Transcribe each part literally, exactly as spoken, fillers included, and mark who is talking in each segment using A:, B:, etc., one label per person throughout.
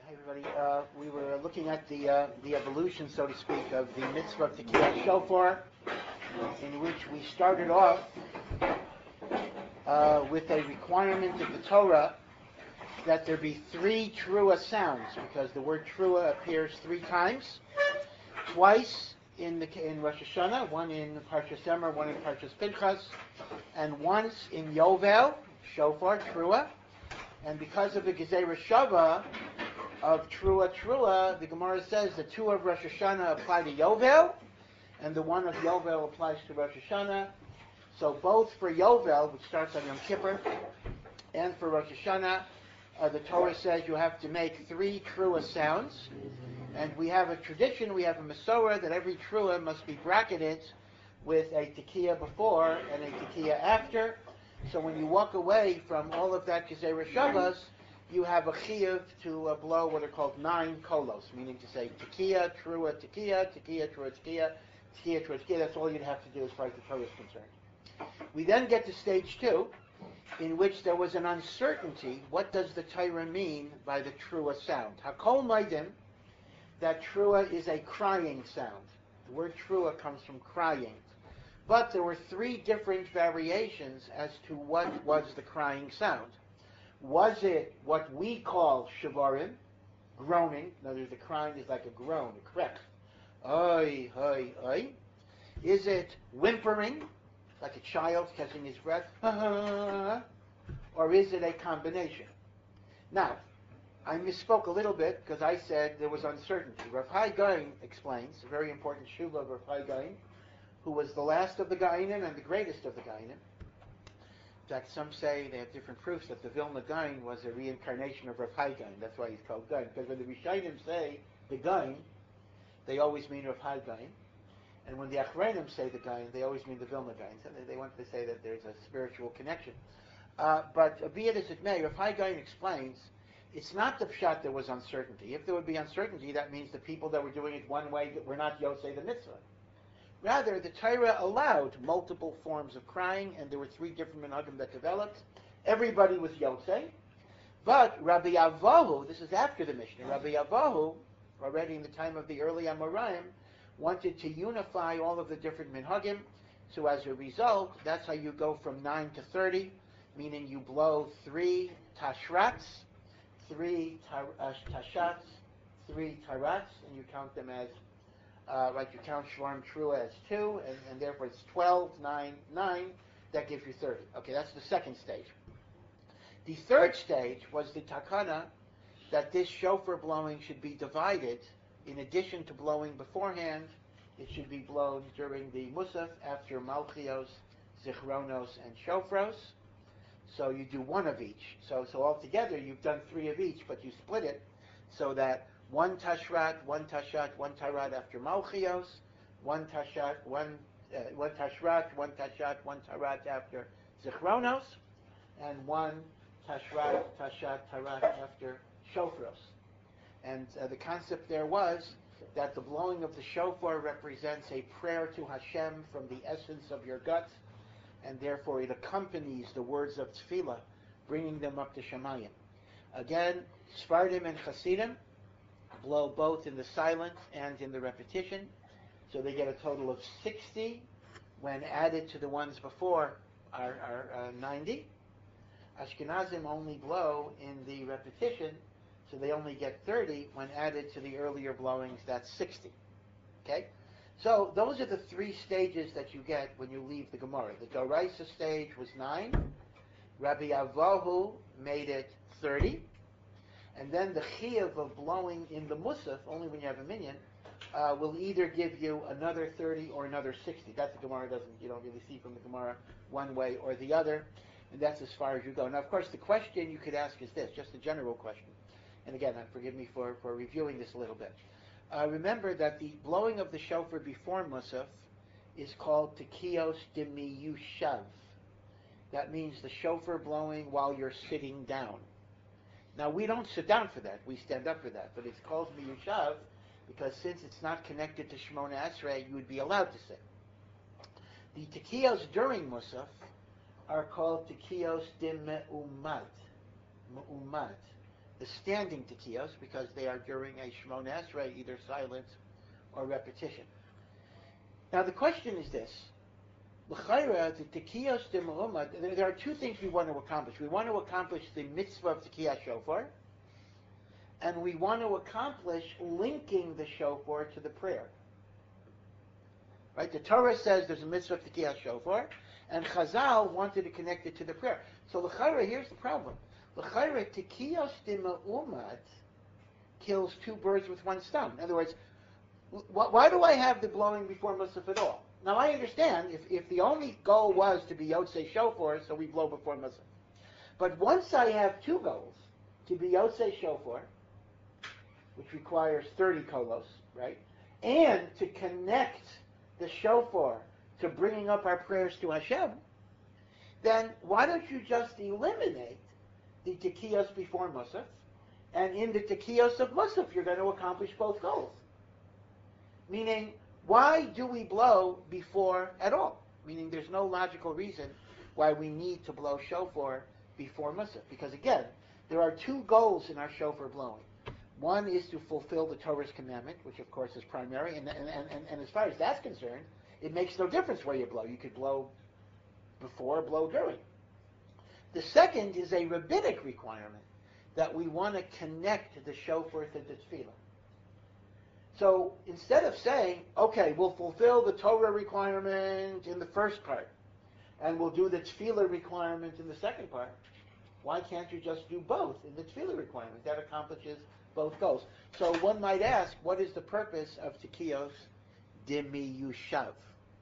A: Hi everybody. Uh, we were looking at the uh, the evolution, so to speak, of the mitzvah of Tekiyat Shofar, in which we started off uh, with a requirement of the Torah that there be three trua sounds, because the word trua appears three times, twice in the in Rosh Hashanah, one in Parshas Emor, one in Parshas Pinchas, and once in Yovel, Shofar, trua. And because of the Gezerah Shava of Trua Trua, the Gemara says the two of Rosh Hashanah apply to Yovel, and the one of Yovel applies to Rosh Hashanah. So both for Yovel, which starts on Yom Kippur, and for Rosh Hashanah, uh, the Torah says you have to make three Trua sounds. And we have a tradition, we have a Masorah, that every Trua must be bracketed with a Tekiah before and a Tekiah after. So when you walk away from all of that Gezerah Shavas, you have a chiyuv to uh, blow what are called nine kolos, meaning to say Tekiah, Trua, Tekiah, Tekiah, Trua, Tekiah, Tekiah, Trua, Tekiah. That's all you'd have to do as far as the Torah is concerned. We then get to stage two, in which there was an uncertainty. What does the Torah mean by the Trua sound? Hakol maidim, that Trua is a crying sound. The word Trua comes from crying. But there were three different variations as to what was the crying sound. Was it what we call shavarim, groaning? In other words, the crying is like a groan, a krek. Oi, oi, oi. Is it whimpering, like a child catching his breath? Or is it a combination? Now, I misspoke a little bit because I said there was uncertainty. Rav Hai Gaon explains, a very important shuva of Rav Hai Gaon, who was the last of the Gaonim and the greatest of the Gaonim. In fact, some say they have different proofs that the Vilna Gaon was a reincarnation of Rav Hai Gaon. That's why he's called Gaon. Because when the Rishonim say the Gaon, they always mean Rav Hai Gaon. And when the Achronim say the Gaon, they always mean the Vilna Gaon. So they, they want to say that there's a spiritual connection. Uh, but uh, be it as it may, Rav Hai Gaon explains, it's not the pshat there was uncertainty. If there would be uncertainty, that means the people that were doing it one way were not Yosei the Mitzvah. Rather, the Torah allowed multiple forms of crying, and there were three different minhagim that developed. Everybody was Yosei, but Rabbi Avahu, this is after the Mishnah, Rabbi Avahu, already in the time of the early Amoraim, wanted to unify all of the different minhagim. So as a result, that's how you go from nine to thirty, meaning you blow three tashrats, three tar- uh, tashats, three tarats, and you count them as Uh, right, you count Shvarim Trua as two, and, and therefore it's twelve, nine, nine, that gives you thirty. Okay, that's the second stage. The third stage was the takana that this shofar blowing should be divided. In addition to blowing beforehand, it should be blown during the Musaf after Malchios, Zichronos, and Shofros. So you do one of each. So, so altogether you've done three of each, but you split it so that one tashrat, one tashat, one tarat after Malchios, one tashat, one uh, one tashrat, one tashat, one tarat after Zichronos, and one tashrat, tashat, tarat after Shofros. And uh, the concept there was that the blowing of the shofar represents a prayer to Hashem from the essence of your gut, and therefore it accompanies the words of tefillah, bringing them up to Shemayim. Again, Sfardim and Chasidim blow both in the silent and in the repetition, so they get a total of sixty. When added to the ones before are, are uh, ninety. Ashkenazim only blow in the repetition, so they only get thirty. When added to the earlier blowings, that's sixty. Okay? So those are the three stages that you get when you leave the Gemara. The Doraisa stage was nine. Rabbi Avahu made it thirty. And then the chiyuv of blowing in the musaf, only when you have a minyan, uh, will either give you another thirty or another sixty. That the Gemara doesn't, you don't really see from the Gemara one way or the other. And that's as far as you go. Now, of course, the question you could ask is this, just a general question. And again, uh, forgive me for, for reviewing this a little bit. Uh, remember that the blowing of the shofar before musaf is called tekiyos demiyushav. That means the shofar blowing while you're sitting down. Now, we don't sit down for that. We stand up for that. But it's called miyushav because since it's not connected to Shemona Esrei, you would be allowed to sit. The tekiyos during Musaf are called tekiyos de me'umat. Me'umat. the standing tekiyos, because they are during a Shemona Esrei, either silence or repetition. Now the question is this. L'chayra, the tekiyos de Muhammad, there are two things we want to accomplish. We want to accomplish the mitzvah of tekiyah shofar, and we want to accomplish linking the shofar to the prayer. Right? The Torah says there's a mitzvah of tekiyah shofar, and Chazal wanted to connect it to the prayer. So l'chayra, here's the problem. L'chayra, tekiyos de Muhammad kills two birds with one stone. In other words, wh- why do I have the blowing before Musaf at all? Now I understand if, if the only goal was to be Yotzei Shofar, so we blow before Musaf. But once I have two goals, to be Yotzei Shofar, which requires thirty kolos, right, and to connect the shofar to bringing up our prayers to Hashem, then why don't you just eliminate the tekiyos before Musaf, and in the tekiyos of Musaf you're going to accomplish both goals. Meaning, why do we blow before at all? Meaning there's no logical reason why we need to blow shofar before Musaf. Because again, there are two goals in our shofar blowing. One is to fulfill the Torah's commandment, which of course is primary, and, and, and, and as far as that's concerned, it makes no difference where you blow. You could blow before, blow during. The second is a rabbinic requirement, that we want to connect the shofar to the tefillah. So instead of saying, okay, we'll fulfill the Torah requirement in the first part, and we'll do the tefillah requirement in the second part, why can't you just do both in the tefillah requirement? That accomplishes both goals. So one might ask, what is the purpose of tekiyos demiyushav?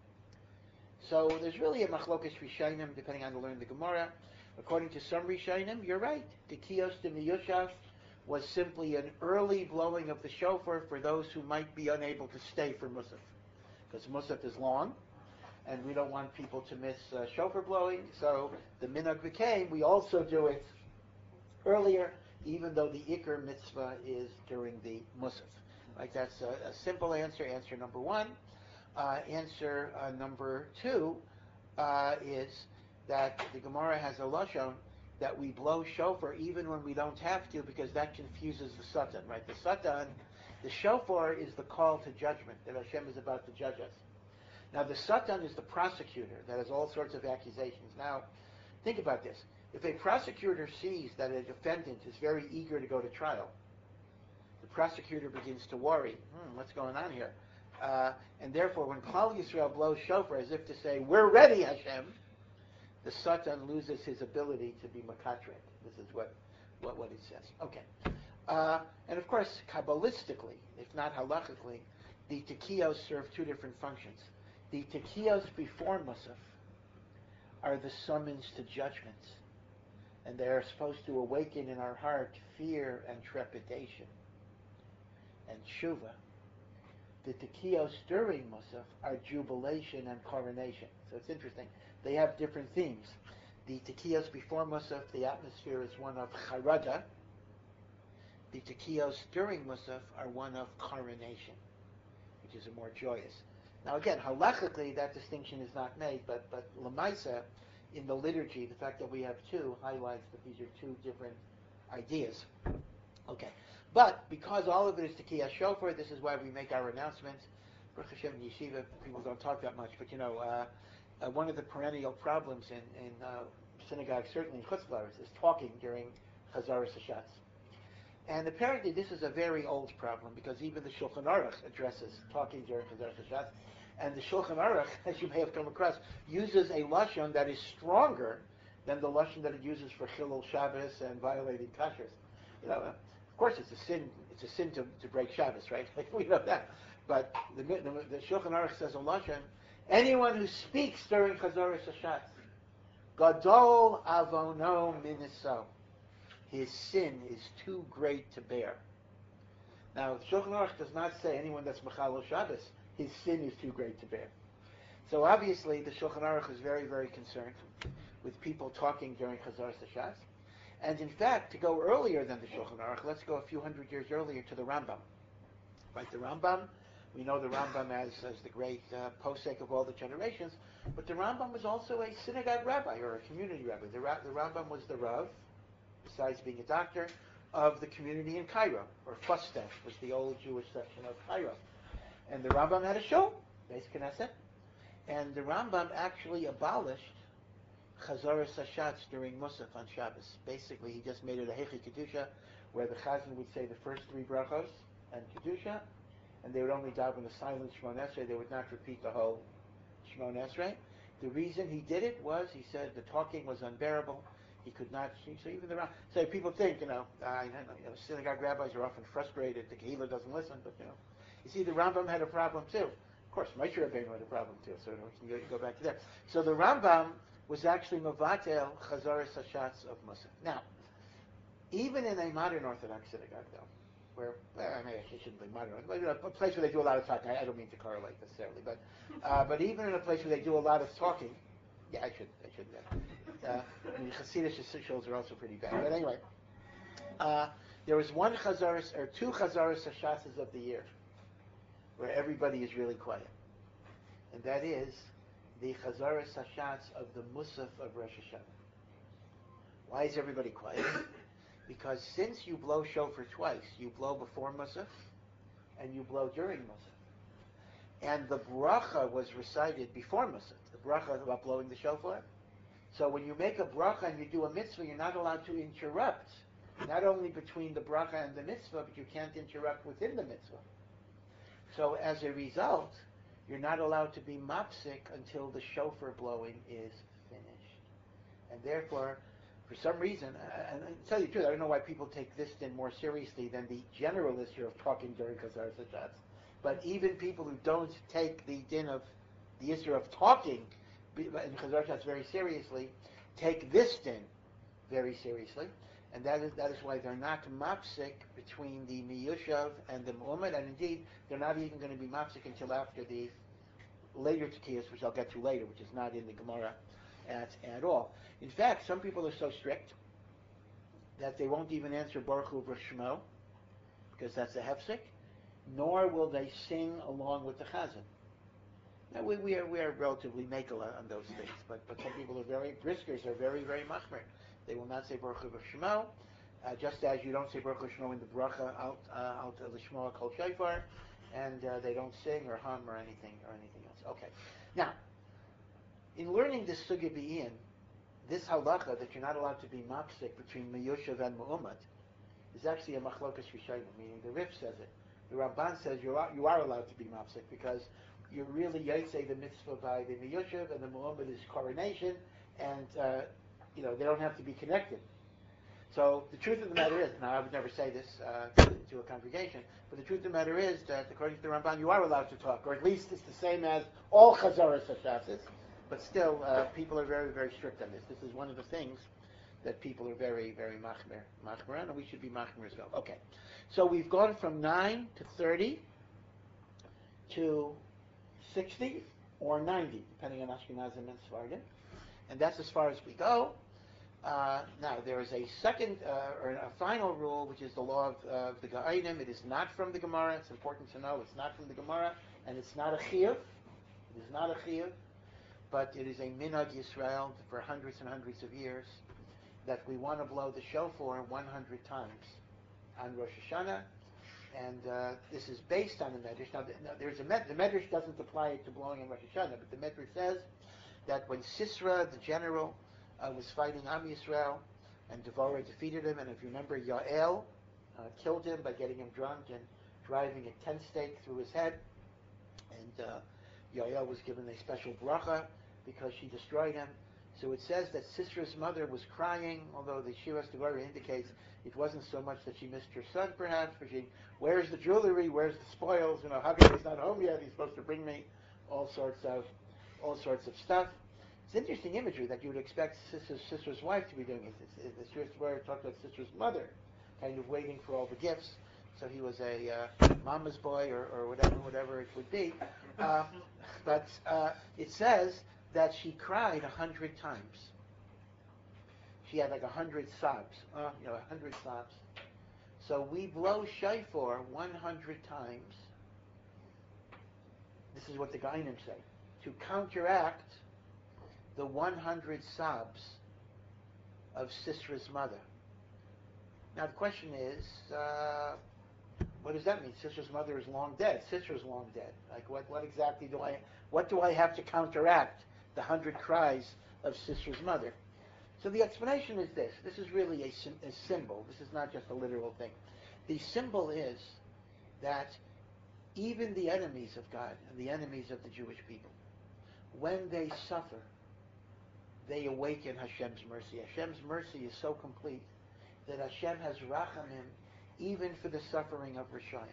A: So there's really a machlokas rishonim, depending on the learn the Gemara. According to some rishonim, you're right. Tekiyos demiyushav was simply an early blowing of the shofar for those who might be unable to stay for Musaf. Because Musaf is long, and we don't want people to miss uh, shofar blowing, so the minhag became, we also do it earlier, even though the Iker mitzvah is during the Musaf. Like that's a, a simple answer, answer number one. Uh, answer uh, number two uh, is that the Gemara has a lashon that we blow shofar even when we don't have to, because that confuses the satan, right? The satan, the shofar is the call to judgment, that Hashem is about to judge us. Now the satan is the prosecutor that has all sorts of accusations. Now, think about this. If a prosecutor sees that a defendant is very eager to go to trial, the prosecutor begins to worry, hmm, what's going on here? Uh, and therefore, when Klal Yisrael blows shofar as if to say, we're ready, Hashem, the Satan loses his ability to be makatret. This is what, what, what it says. Okay. Uh, and of course, Kabbalistically, if not halachically, the tekiyos serve two different functions. The tekiyos before Musaf are the summons to judgment. And they are supposed to awaken in our heart fear and trepidation and tshuva. The tekiyos during Musaf are jubilation and coronation. So it's interesting. They have different themes. The tekiyos before Musaf, the atmosphere is one of charada. The tekiyos during Musaf are one of coronation, which is a more joyous. Now again, halachically, that distinction is not made, but but lemaisa, in the liturgy, the fact that we have two highlights that these are two different ideas. Okay. But because all of it is tekiyah shofar, this is why we make our announcements. Baruch Hashem in yeshiva, people don't talk that much, but you know, uh, uh, one of the perennial problems in, in uh, synagogues, certainly in Chutz La'aretz, is talking during Chazaras Hashatz. And apparently this is a very old problem, because even the Shulchan Aruch addresses talking during Chazaras Hashatz. And the Shulchan Aruch, as you may have come across, uses a lashon that is stronger than the lashon that it uses for Chilul Shabbos and violating kashrus. You know, uh, of course, it's a sin. It's a sin to, to break Shabbos, right? We know that. But the, the, the Shulchan Aruch says a lashon: anyone who speaks during Chazaras Hashatz, gadol avono miniso, his sin is too great to bear. Now, the Shulchan Aruch does not say anyone that's mechalel Shabbos, his sin is too great to bear. So obviously, the Shulchan Aruch is very, very concerned with people talking during Chazaras Hashatz. And in fact, to go earlier than the Shulchan Aruch, let's go a few hundred years earlier to the Rambam. Right, the Rambam, we know the Rambam as, as the great uh, posek of all the generations, but the Rambam was also a synagogue rabbi or a community rabbi. The, Ra- the Rambam was the Rav, besides being a doctor, of the community in Cairo, or Fusteh was the old Jewish section of Cairo. And the Rambam had a shul, Beis Knesset, and the Rambam actually abolished Chazaras Hashatz during Musaf on Shabbos. Basically, he just made it a Hechi Kedusha, where the Chazan would say the first three brachos and Kedusha, and they would only daven a silent Shmon Esrei. They would not repeat the whole Shmon Esrei. The reason he did it was, he said, the talking was unbearable. He could not, so even the Rambam, so people think, you know, uh, you know, synagogue rabbis are often frustrated, the Kehillah doesn't listen, but, you know, you see, the Rambam had a problem too. Of course, Moshe Rabbeinu had a problem too, so we can go, go back to that. So the Rambam was actually Mavatel Chazaras Hashatz of Musaf. Now, even in a modern Orthodox synagogue, though, where, well, I mean, it shouldn't be modern, but a place where they do a lot of talking, I, I don't mean to correlate necessarily, but uh, but even in a place where they do a lot of talking, yeah, I should, I should, uh, uh, I mean, Hasidic shows are also pretty bad, but anyway, uh, there was one Chazaras, or two Chazaras Hashatzes of the year, where everybody is really quiet, and that is the Chazaras Hashatz of the Musaf of Rosh Hashanah. Why is everybody quiet? Because since you blow shofar twice, you blow before Musaf and you blow during Musaf. And the bracha was recited before Musaf, the bracha about blowing the shofar. So when you make a bracha and you do a mitzvah, you're not allowed to interrupt, not only between the bracha and the mitzvah, but you can't interrupt within the mitzvah. So as a result, you're not allowed to be mapsik until the shofar blowing is finished. And therefore, for some reason, and to tell you the truth, I don't know why people take this din more seriously than the general issue of talking during Chazaras Hashatz. But even people who don't take the din of the issue of talking in Chazaras Hashatz very seriously, take this din very seriously. And that is that is why they're not mapsik between the miyushav and the mu'amad, and indeed they're not even going to be mapsik until after the later tekiyas, which I'll get to later, which is not in the Gemara at at all. In fact, some people are so strict that they won't even answer Baruch Hu V'Shmo, because that's a hefsek, nor will they sing along with the chazan. Now we, we are we are relatively makala on those things, but but some people are very briskers are very very machmer. They will not say Baruch Hu V'Shmo, uh, just as you don't say Baruch Hu V'Shmo in the bracha out uh, out of the Shema Kol Shofar, and uh, they don't sing or hum or anything or anything else. Okay, now in learning this sugya b'yin, this halacha that you're not allowed to be mapsik between miyushav and mu'umad is actually a machlokas rishayim, meaning the Rif says it. The Ramban says you are, you are allowed to be mapsik because you're really yaitse the mitzvah by the miyushav, and the mu'umad is coronation, and uh, you know they don't have to be connected. So the truth of the matter is, now I would never say this uh, to, to a congregation, but the truth of the matter is that according to the Ramban, you are allowed to talk, or at least it's the same as all Chazaras Hashatzes. But still, uh, people are very, very strict on this. This is one of the things that people are very, very machmer, machmer on, and we should be machmer as well. Okay, so we've gone from nine to thirty to sixty or ninety, depending on Ashkenazim and Sephardim, and that's as far as we go. Uh, now, there is a second, uh, or a final rule, which is the law of uh, the Ga'inim. It is not from the Gemara. It's important to know it's not from the Gemara, and it's not a chiyuv. It is not a chiyuv. But it is a minhag Yisrael for hundreds and hundreds of years that we want to blow the shofar one hundred times on Rosh Hashanah, and uh, this is based on the Medrash. Now, now there's a med- the Medrash doesn't apply it to blowing on Rosh Hashanah, but the Medrash says that when Sisera, the general, uh, was fighting Am Yisrael, and Devorah defeated him, and if you remember, Yael uh, killed him by getting him drunk and driving a tent stake through his head, and uh, Yael was given a special bracha because she destroyed him. So it says that Sisera's mother was crying, although the Shiras Devorah indicates it wasn't so much that she missed her son, perhaps, but she, where's the jewelry, where's the spoils, you know, how come he's not home yet, he's supposed to bring me all sorts of, all sorts of stuff. It's interesting imagery that you would expect Sisera's, Sisera's wife to be doing it. It's, it's, the Shiras Devorah talked about Sisera's mother, kind of waiting for all the gifts. So he was a uh, mama's boy, or, or whatever, whatever it would be. Uh, but uh, it says that she cried a hundred times. She had like a hundred sobs, uh, you know, a hundred sobs. So we blow shofar one hundred times. This is what the Gainim say, to counteract the one hundred sobs of Sisera's mother. Now the question is, uh, what does that mean? Sister's mother is long dead. Sister's long dead. Like what? What exactly do I? What do I have to counteract the hundred cries of Sister's mother? So the explanation is this. This is really a, a symbol. This is not just a literal thing. The symbol is that even the enemies of God and the enemies of the Jewish people, when they suffer, they awaken Hashem's mercy. Hashem's mercy is so complete that Hashem has rachamim even for the suffering of Rishayim.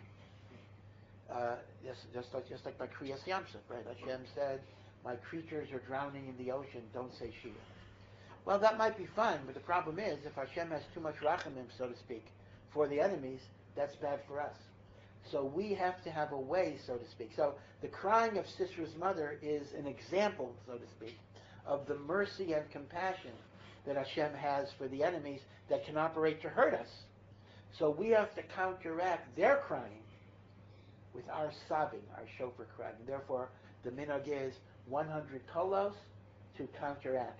A: Uh, just, just like just like by Kriyas Yamsuf, right? Hashem said, "My creatures are drowning in the ocean. Don't say Shia." Well, that might be fine, but the problem is, if Hashem has too much rachamim, so to speak, for the enemies, that's bad for us. So we have to have a way, so to speak. So the crying of Sisra's mother is an example, so to speak, of the mercy and compassion that Hashem has for the enemies that can operate to hurt us. So we have to counteract their crying with our sobbing, our shofar crying. And therefore, the minhag is one hundred kolos to counteract.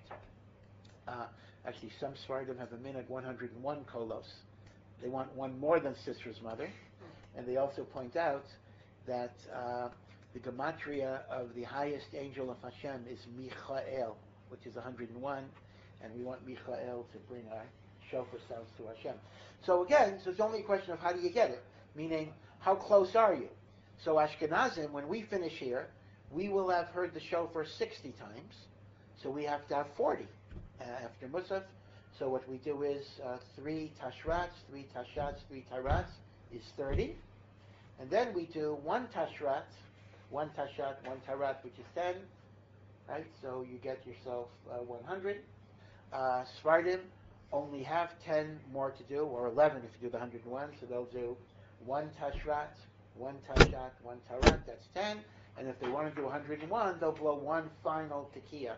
A: Uh, actually, some Sfardim have a minhag one hundred one kolos. They want one more than Sisra's mother. And they also point out that uh, the gematria of the highest angel of Hashem is Michael, which is one hundred one, and we want Michael to bring our shofar sounds to Hashem. So again, so it's only a question of how do you get it, meaning how close are you? So Ashkenazim, when we finish here, we will have heard the shofar sixty times, so we have to have forty uh, after Musaf. So what we do is uh, three tashrats, three tashats, three tarats is thirty. And then we do one tashrat, one tashat, one tarat, which is ten, right? So you get yourself uh, one hundred. Uh, Sfardim only have ten more to do, or eleven if you do the one hundred one, so they'll do one tashrat, one tashat, one tarat, that's ten. And if they want to do one hundred one, they'll blow one final tekiah,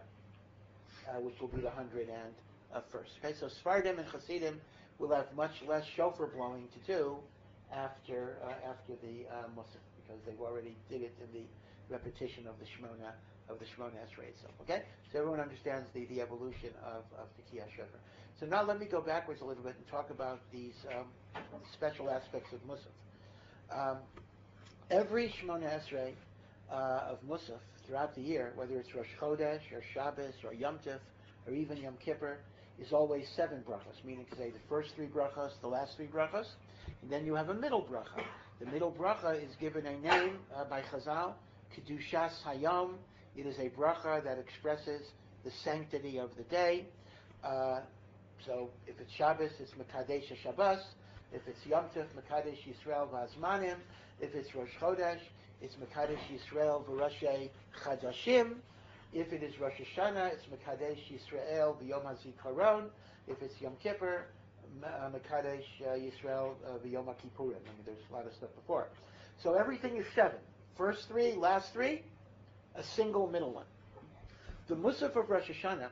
A: uh, which will be the one hundred first. Okay, so Sfardim and Hasidim will have much less shofar blowing to do after uh, after the uh, Musaf, because they've already did it in the repetition of the Shemona of the Shemona Esrei itself. Okay, so everyone understands the, the evolution of of the Tekiah Shofar. So now let me go backwards a little bit and talk about these um, special aspects of Musaf. Um, every Shemona Esrei uh, of Musaf throughout the year, whether it's Rosh Chodesh or Shabbos or Yom Tov or even Yom Kippur, is always seven brachos, meaning to say the first three brachos, the last three brachos. And then you have a middle bracha. The middle bracha is given a name uh, by Chazal, Kedushas Hayom. It is a bracha that expresses the sanctity of the day. Uh, so if it's Shabbos, it's Mekadesh Shabbos. If it's Yom Tov, Mekadesh Yisrael V'Azmanim. If it's Rosh Chodesh, it's Mekadesh Yisrael V'Roshei Chadashim. If it is Rosh Hashanah, it's Mekadesh Yisrael V'Yom HaZikaron. If it's Yom Kippur, Mekadesh uh, Yisrael V'Yom HaKippurim. I mean, there's a lot of stuff before. So everything is seven. First three, last three, a single middle one. The Musaf of Rosh Hashanah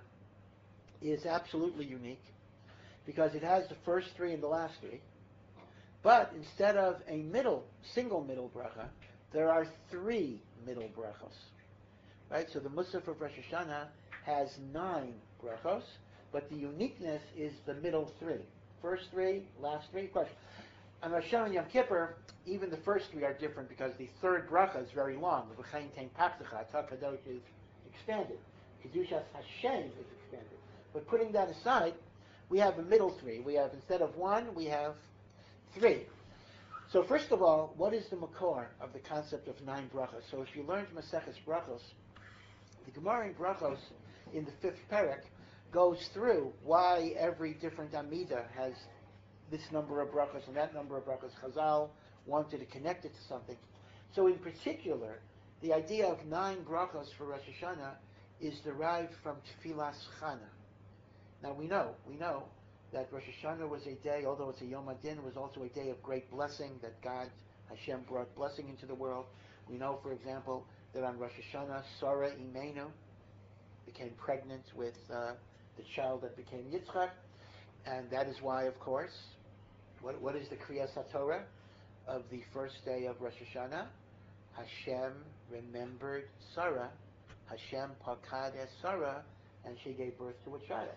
A: is absolutely unique because it has the first three and the last three. But instead of a middle, single middle bracha, there are three middle brachos. Right? So the Musaf of Rosh Hashanah has nine brachos, but the uniqueness is the middle three. First three, last three. Of course, on Rosh Hashanah and Yom Kippur, even the first three are different because the third bracha is very long. The V'chein tein paptecha, Atah Kadosh is expanded. Kedushas Hashem is expanded. But putting that aside, we have a middle three. We have, instead of one, we have three. So first of all, what is the makor of the concept of nine brachos? So if you learned Maseches Brachos, the Gemara in Brachos, in the fifth parak, goes through why every different Amida has this number of brachos and that number of brachos. Chazal wanted to connect it to something. So in particular, the idea of nine brachos for Rosh Hashanah is derived from Tfilas Chana. Now we know, we know that Rosh Hashanah was a day, although it's a Yom Adin, was also a day of great blessing, that God, Hashem, brought blessing into the world. We know, for example, that on Rosh Hashanah, Sarah Imenu became pregnant with uh, the child that became Yitzchak, and that is why, of course, what, what is the Kriyas HaTorah of the first day of Rosh Hashanah? Hashem remembered Sarah, Hashem pakad es Sarah, and she gave birth to a child.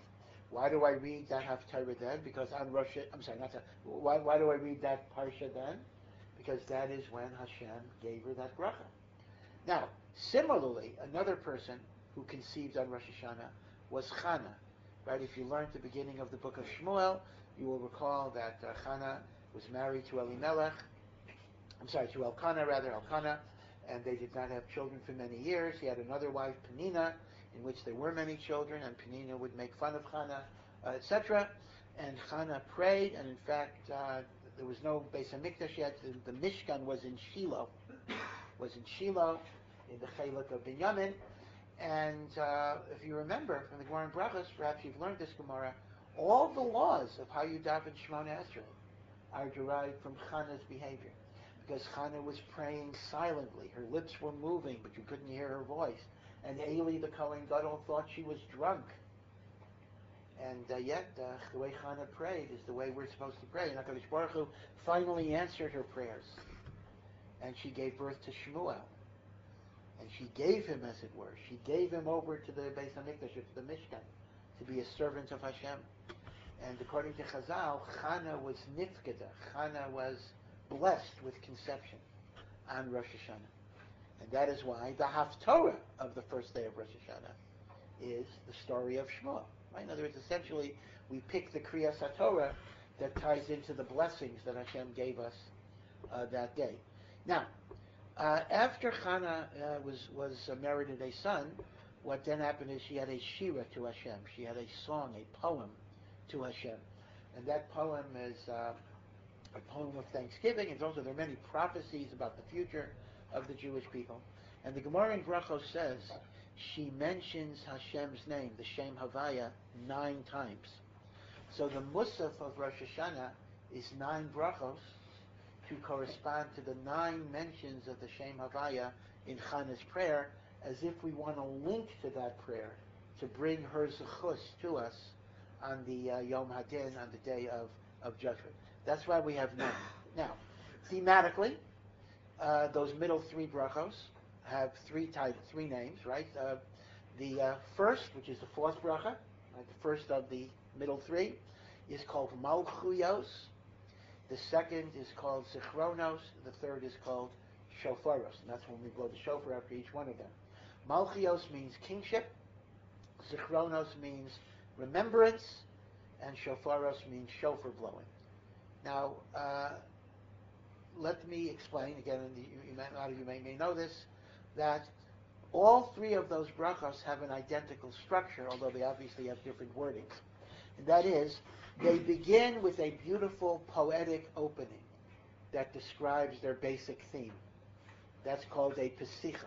A: Why do I read that Haftarah then? Because on Rosh, I'm sorry, not that. Why, why do I read that Parsha then? Because that is when Hashem gave her that bracha. Now, similarly, another person who conceived on Rosh Hashanah was Chana. Right? If you learned the beginning of the book of Shmuel, you will recall that uh, Chana was married to Elimelech. I'm sorry, to Elkanah rather, Elkanah, and they did not have children for many years. He had another wife, Penina, in which there were many children, and Penina would make fun of Chana, uh, et cetera. And Chana prayed, and in fact, uh, there was no Beis Hamikdash yet. The, the Mishkan was in Shiloh, was in Shiloh, in the Chelek of Binyamin. And uh, if you remember from the Gemara in Brachos, perhaps you've learned this Gemara, all the laws of how you daven Shemona Esrei are derived from Chana's behavior. Because Chana was praying silently. Her lips were moving, but you couldn't hear her voice. And Eli, the Kohen Gadol, thought she was drunk. And uh, yet, uh, the way Chana prayed is the way we're supposed to pray. And HaKadosh Baruch Hu finally answered her prayers. And she gave birth to Shmuel. And she gave him, as it were, she gave him over to the Beis HaMikdash, to the Mishkan, to be a servant of Hashem. And according to Chazal, Chana was nifkeda. Chana was blessed with conception on Rosh Hashanah. And that is why the Haftorah of the first day of Rosh Hashanah is the story of Shmuel. Right? In other words, essentially, we pick the Kriyas HaTorah that ties into the blessings that Hashem gave us uh, that day. Now, uh, after Chana uh, was, was uh, merited a son, what then happened is she had a shira to Hashem. She had a song, a poem to Hashem. And that poem is uh, a poem of thanksgiving, and also there are many prophecies about the future of the Jewish people. And the Gemara in Brachos says she mentions Hashem's name, the Shem Havaya, nine times. So the Musaf of Rosh Hashanah is nine Brachos to correspond to the nine mentions of the Shem Havaya in Chana's prayer, as if we want to link to that prayer to bring her zechus to us on the uh, Yom Hadin, on the day of, of judgment. That's why we have nine. Now, thematically, uh, those middle three brachos have three types, three names, right? Uh, the uh, first, which is the fourth bracha, right, the first of the middle three, is called Malchuyos. The second is called Zichronos. The third is called Shofaros. And that's when we blow the shofar after each one of them. Malchios means kingship. Zichronos means remembrance. And Shofaros means shofar blowing. Now, uh, let me explain, again, and you, you may, a lot of you may, may know this, that all three of those brachos have an identical structure, although they obviously have different wordings. And that is, they begin with a beautiful poetic opening that describes their basic theme. That's called a Pesicha.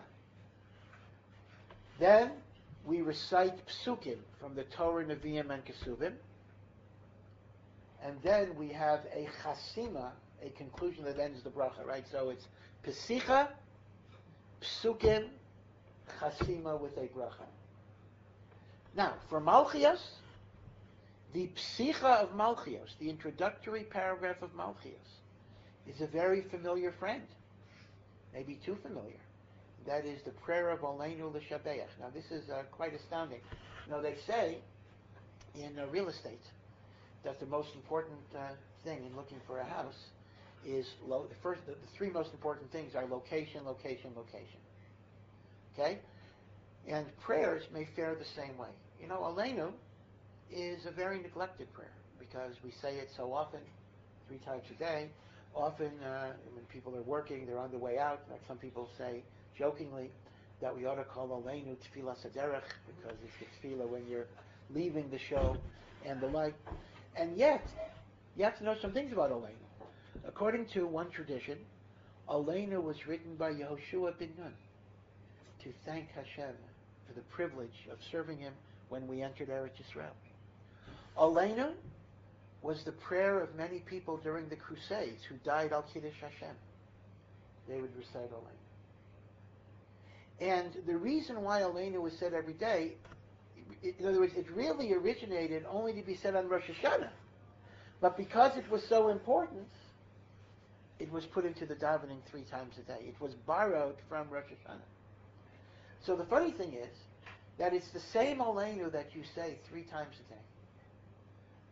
A: Then we recite psukim from the Torah, Nevi'im, and Kesuvim. And then we have a chasima, a conclusion that ends the bracha, right? So it's Pesicha, psukim, chasima with a bracha. Now, for Malchios, the Psicha of Malchios, the introductory paragraph of Malchios, is a very familiar friend, maybe too familiar. That is the prayer of Oleinu L'Shabeach. Now, this is uh, quite astounding. You know, they say in uh, real estate that the most important uh, thing in looking for a house is, lo- the, first, the, the three most important things are location, location, location. Okay? And prayers may fare the same way. You know, Oleinu is a very neglected prayer because we say it so often, three times a day. Often uh, when people are working, they're on the way out. Like some people say jokingly that we ought to call Oleinu Tefillah Saderech because it's the tefillah when you're leaving the show and the like. And yet, you have to know some things about Oleinu. According to one tradition, Oleinu was written by Yehoshua ben Nun to thank Hashem for the privilege of serving him when we entered Eretz Yisrael. Oleinu was the prayer of many people during the Crusades who died al Kiddush Hashem. They would recite Oleinu. And the reason why Oleinu was said every day, in other words, it really originated only to be said on Rosh Hashanah. But because it was so important, it was put into the davening three times a day. It was borrowed from Rosh Hashanah. So the funny thing is that it's the same Oleinu that you say three times a day.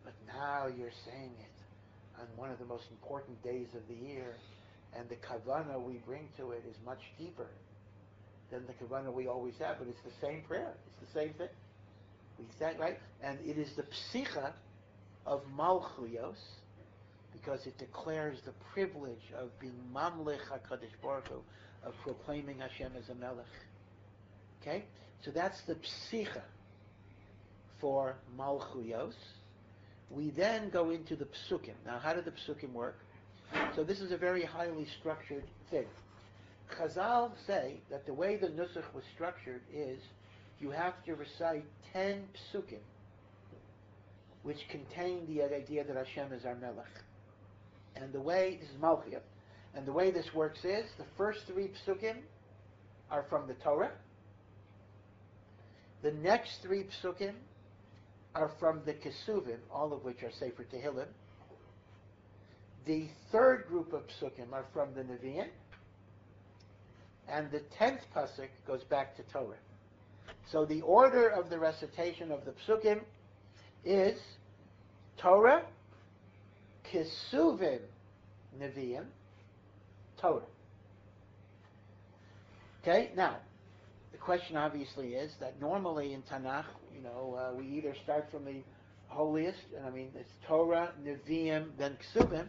A: but now you're saying it on one of the most important days of the year, and the kavanah we bring to it is much deeper than the kavanah we always have, but it's the same prayer. It's the same thing. We say, right? And it is the psicha of Malchuyos, because it declares the privilege of being Mamlech HaKadosh Baruch Hu, of proclaiming Hashem as a Melech. Okay? So that's the psicha for Malchuyos. We then go into the psukim. Now, how do the psukim work? So this is a very highly structured thing. Chazal say that the way the nusach was structured is you have to recite ten psukim, which contain the idea that Hashem is our Melech. And the way, this is Malchiyah, and the way this works is, the first three psukim are from the Torah. The next three psukim are from the Kesuvim, all of which are Sefer Tehillim. The third group of psukim are from the Nevi'im. And the tenth pasuk goes back to Torah. So the order of the recitation of the psukim is Torah, Kesuvim, Nevi'im, Torah. Okay, now, the question obviously is that normally in Tanakh, you know, uh, we either start from the holiest, and I mean, it's Torah, Nevi'im, then Kesuvim,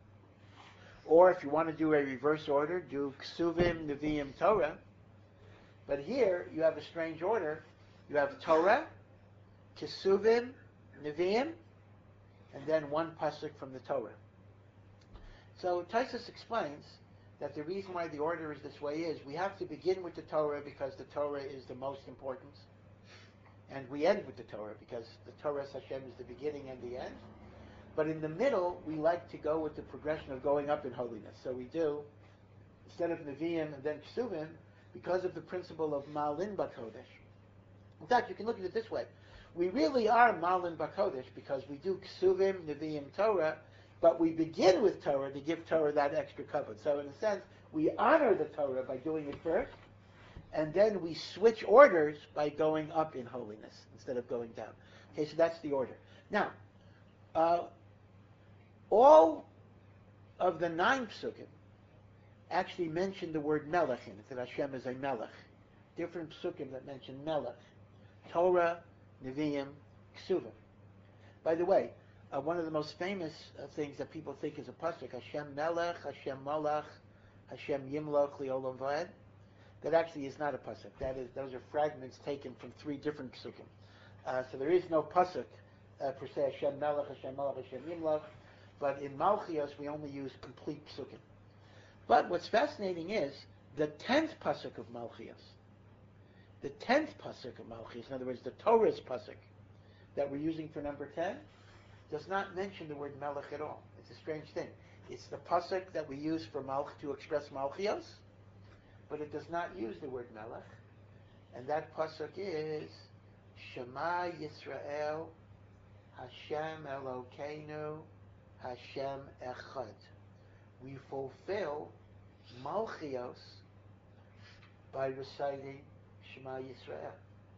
A: or if you want to do a reverse order, do Kesuvim, Nevi'im, Torah. But here, you have a strange order. You have Torah, Kesuvim, Nevi'im, and then one pasuk from the Torah. So Tosfos explains that the reason why the order is this way is we have to begin with the Torah because the Torah is the most important, and we end with the Torah because the Torah Hashem is the beginning and the end. But in the middle, we like to go with the progression of going up in holiness. So we do, instead of Nevi'im and then Kesuvim, because of the principle of Malin Bakodesh. In fact, you can look at it this way. We really are Malin Bakodesh because we do Kesuvim, Nevi'im, Torah, but we begin with Torah to give Torah that extra cover. So in a sense, we honor the Torah by doing it first, and then we switch orders by going up in holiness instead of going down. Okay, so that's the order. Now, uh, all of the nine psukim actually mention the word melech in it, that Hashem is a melech. Different psukim that mention melech. Torah, Nevi'im, Kesuvim. By the way, uh, one of the most famous uh, things that people think is a pasuk, Hashem melech, Hashem malach, Hashem yimloch li'olam va'ed. That actually is not a pasuk. That is, those are fragments taken from three different psukim. Uh, so there is no pasuk uh, per se, Hashem melech, Hashem malach, Hashem yimloch. But in Malchios, we only use complete psukim. But what's fascinating is the tenth pasuk of Malchios. The tenth pasuk of Malchios, in other words, the Torah's pasuk that we're using for number ten, does not mention the word Melech at all. It's a strange thing. It's the pasuk that we use for Malch to express Malchios, but it does not use the word Melech. And that pasuk is Shema Yisrael, Hashem Elokeinu, Hashem Echad. We fulfill Malchios by reciting Shema Yisrael.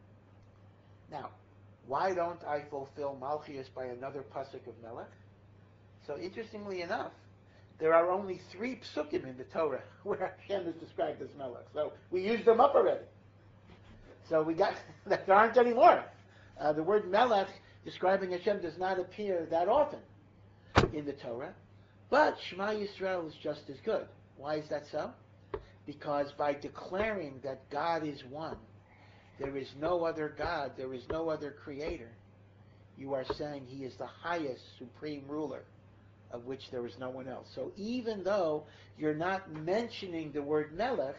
A: Now, why don't I fulfill Malchios by another pasuk of Melech? So interestingly enough, there are only three psukim in the Torah where Hashem is described as Melech. So we used them up already. So we got, there aren't any more. Uh, the word Melech describing Hashem does not appear that often in the Torah, but Shema Yisrael is just as good. Why is that so? Because by declaring that God is one, there is no other God, there is no other creator, you are saying he is the highest supreme ruler, of which there is no one else. So even though you're not mentioning the word Melech,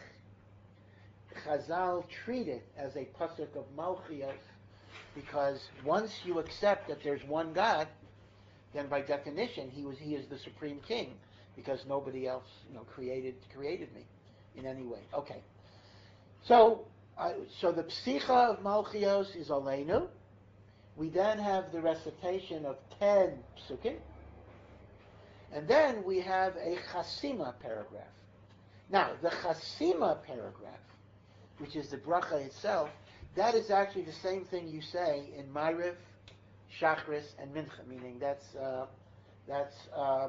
A: Chazal treat it as a pasuk of Malchios, because once you accept that there's one God, then by definition he was he is the supreme king, because nobody else, you know, created created me in any way. Okay, so uh, so the psicha of Malchios is Aleinu. We then have the recitation of ten psukim, and then we have a chasima paragraph. Now the chasima paragraph, which is the bracha itself, that is actually the same thing you say in Ma'ariv, Shachris, and Mincha, meaning that's, uh, that's, uh,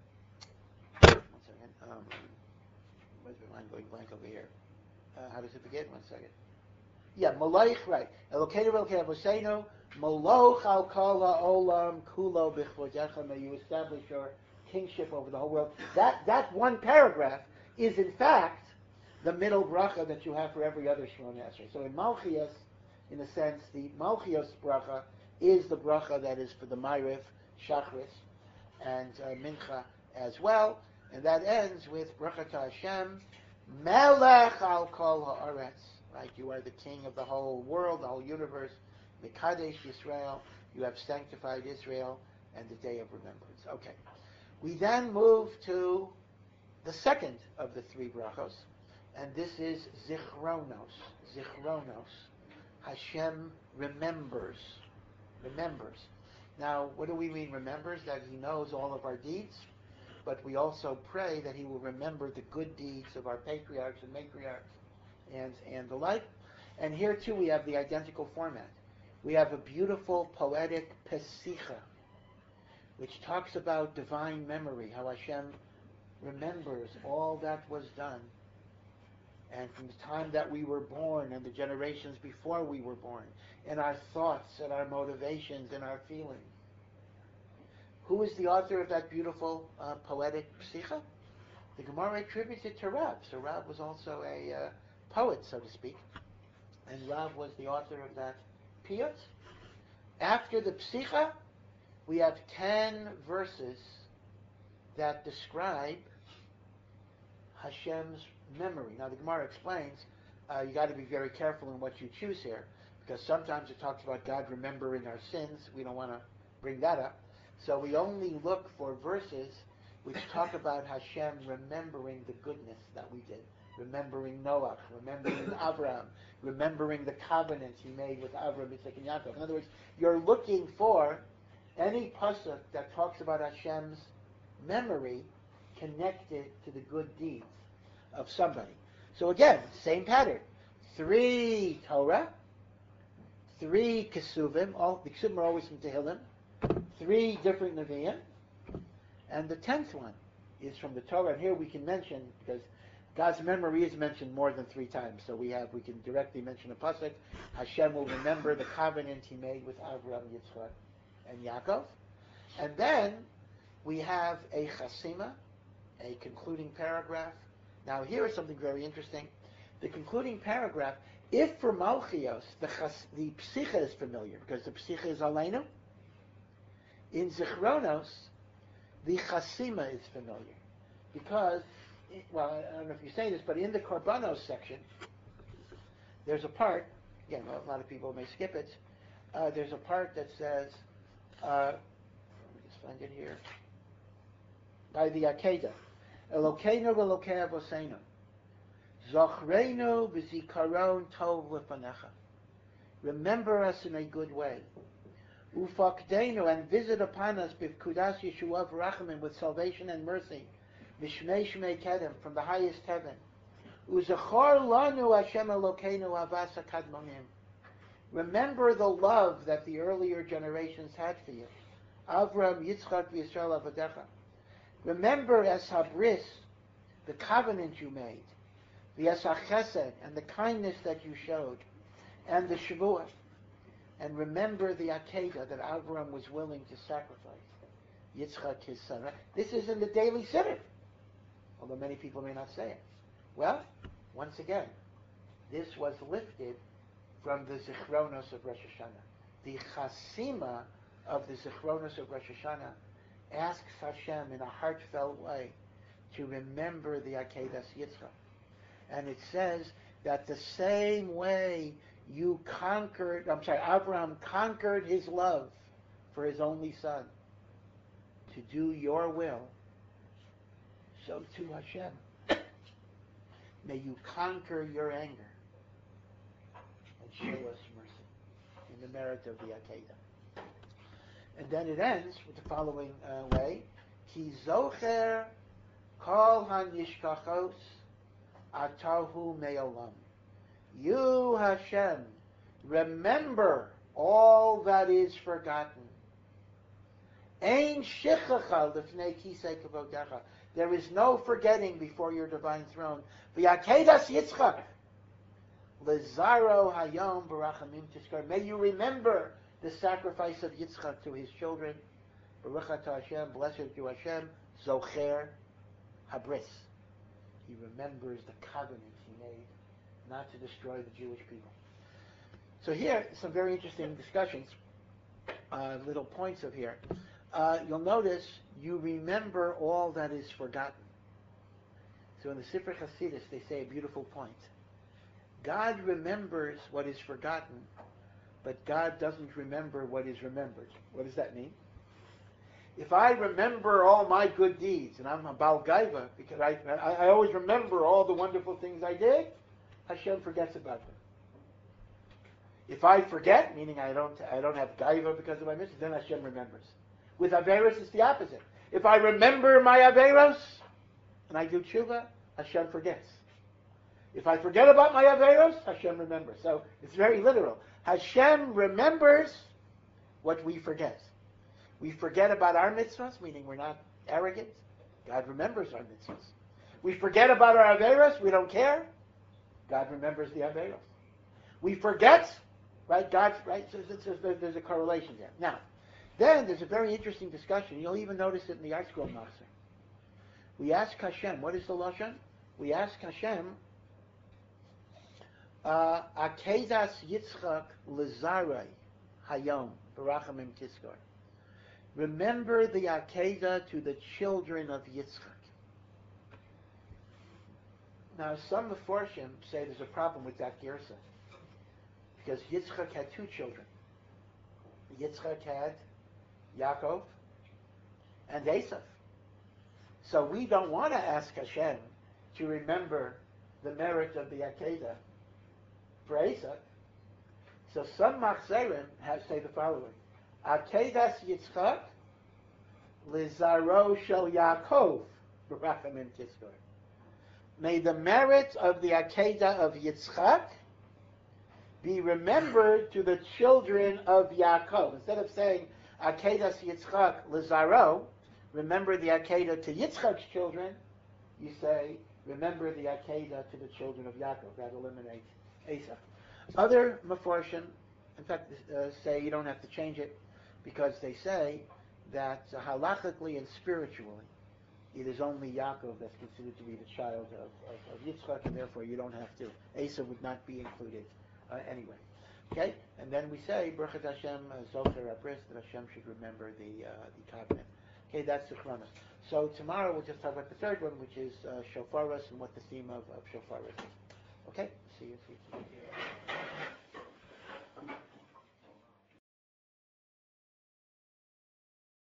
A: one second, um, where's my mind going blank over here? Uh, how does it begin? One second. Yeah, Moloch, right. Elokeinu Elokeinu Avoseinu, Moloch al kol ha'olam kulo b'chvodecha. May you establish your kingship over the whole world. That that one paragraph is in fact the middle bracha that you have for every other Shemona Esrei. So in Malchias, in a sense, the Malchios bracha is the bracha that is for the Ma'ariv, Shachris, and uh, Mincha as well, and that ends with Bracha to Hashem, Melech al kol ha'aretz. Right, you are the king of the whole world, the whole universe. Mekadesh Yisrael, you have sanctified Israel, and the day of remembrance. Okay, we then move to the second of the three brachos, and this is Zichronos. Zichronos. Hashem remembers. Remembers. Now, what do we mean remembers? That He knows all of our deeds, but we also pray that He will remember the good deeds of our patriarchs and matriarchs and and the like. And here too we have the identical format. We have a beautiful poetic Pesicha, which talks about divine memory, how Hashem remembers all that was done, and from the time that we were born and the generations before we were born, and our thoughts and our motivations and our feelings. Who is the author of that beautiful uh, poetic Pesicha? The Gemara attributes it to Rav. So Rav was also a uh, poet, so to speak, and Rav was the author of that piyut. After the Psicha, we have ten verses that describe Hashem's memory. Now the Gemara explains uh, you got to be very careful in what you choose here, because sometimes it talks about God remembering our sins. We don't want to bring that up, so we only look for verses which talk about Hashem remembering the goodness that we did. Remembering Noah, remembering Abraham, remembering the covenant He made with Abraham, Yitzchak, and Yaakov. In other words, you're looking for any pasuk that talks about Hashem's memory connected to the good deeds of somebody. So again, same pattern. Three Torah, three Kesuvim, all the Kesuvim are always from Tehillim, three different Nevi'im, and the tenth one is from the Torah. And here we can mention, because God's memory is mentioned more than three times, so we have we can directly mention a pasuk. Hashem will remember the covenant He made with Avraham, Yitzchak, and Yaakov. And then we have a chasima, a concluding paragraph. Now here is something very interesting. The concluding paragraph, if for Malchios, the, chas, the Psicha is familiar, because the Psicha is Aleinu, in Zichronos, the chasima is familiar. Because well, I don't know if you say this, but in the Korbanos section, there's a part, again, a lot of people may skip it, uh, there's a part that says, uh, let me just find it here, by the Akedah, Elokeinu v'Elokei Avoseinu, Zochreinu v'Zikaron Tov Lefanecha, remember us in a good way, Ufakdeinu, and visit upon us b'Kudas Yeshua v'Rachamim, with salvation and mercy, Mishmei Shmei Kedem, from the highest heaven. Uzachor lanu Hashem Elokeinu avas hakadmonim. Remember the love that the earlier generations had for you. Avram, Yitzchak, v'Yisrael avadecha. Remember as habris, the covenant you made, the as hachesed, and the kindness that you showed, and the Shavuot. And remember the Akedah that Avram was willing to sacrifice. Yitzchak, his son. This is in the daily Siddur, although many people may not say it. Well, once again, this was lifted from the Zichronos of Rosh Hashanah. The Chasima of the Zichronos of Rosh Hashanah asks Hashem in a heartfelt way to remember the Akedas Yitzchak. And it says that the same way you conquered, I'm sorry, Abraham conquered his love for his only son to do your will, so too Hashem, may you conquer your anger and show us mercy in the merit of the Akedah. And then it ends with the following uh, way: Ki zocher kol hanishkachos atahu me'olam. You, Hashem, remember all that is forgotten Ein shichacha lifnei kisei kavodecha. There is no forgetting before your divine throne. V'yakedas Yitzchak. Lezaro hayom barachamim tishkar. May you remember the sacrifice of Yitzchak to his children. Baruch atah Hashem, blessed to Hashem, zocher habris. He remembers the covenant he made not to destroy the Jewish people. So here, some very interesting discussions, uh, little points of here. Uh, you'll notice you remember all that is forgotten. So in the Sifrei Chasidus, they say a beautiful point. God remembers what is forgotten, but God doesn't remember what is remembered. What does that mean? If I remember all my good deeds, and I'm a Baal Gaiva, because I, I, I always remember all the wonderful things I did, Hashem forgets about them. If I forget, meaning I don't, I don't have Gaiva because of my mistakes, then Hashem remembers. With Averos, it's the opposite. If I remember my Averos, and I do tshuva, Hashem forgets. If I forget about my Averos, Hashem remembers. So it's very literal. Hashem remembers what we forget. We forget about our mitzvahs, meaning we're not arrogant. God remembers our mitzvahs. We forget about our Averos, we don't care. God remembers the Averos. We forget, right? God, right? So there's, there's a correlation there. Now, then there's a very interesting discussion. You'll even notice it in the Artscroll Machzor. We ask Hashem, what is the Lashon? We ask Hashem, Akedas Yitzchak Lezarei Hayom Barachamim Tiskar. Remember the Akedah to the children of Yitzchak. Now, some Meforshim say there's a problem with that Gersa, because Yitzchak had two children. Yitzchak had Yaakov and Esav. So we don't want to ask Hashem to remember the merit of the Akedah for Esav. So some Machzerim have say the following: Akedas Yitzchak Lizaro Shel Yaakov Barachamim Tiskor. May the merit of the Akedah of Yitzchak be remembered to the children of Yaakov. Instead of saying Akedas Yitzchak Lizaro, remember the Akedah to Yitzchak's children, you say remember the Akedah to the children of Yaakov. That eliminates Esav. Other Meforshim, in fact, uh, say you don't have to change it, because they say that uh, halachically and spiritually, it is only Yaakov that's considered to be the child of, of, of Yitzchak, and therefore you don't have to. Esav would not be included uh, anyway. Okay, and then we say Baruch Hashem Zocher Abris, that Hashem should remember the uh, the covenant. Okay, that's the Chronos. So tomorrow we'll just talk about the third one, which is uh, Shofaros, and what the theme of, of Shofaros is. Okay, see you. See you.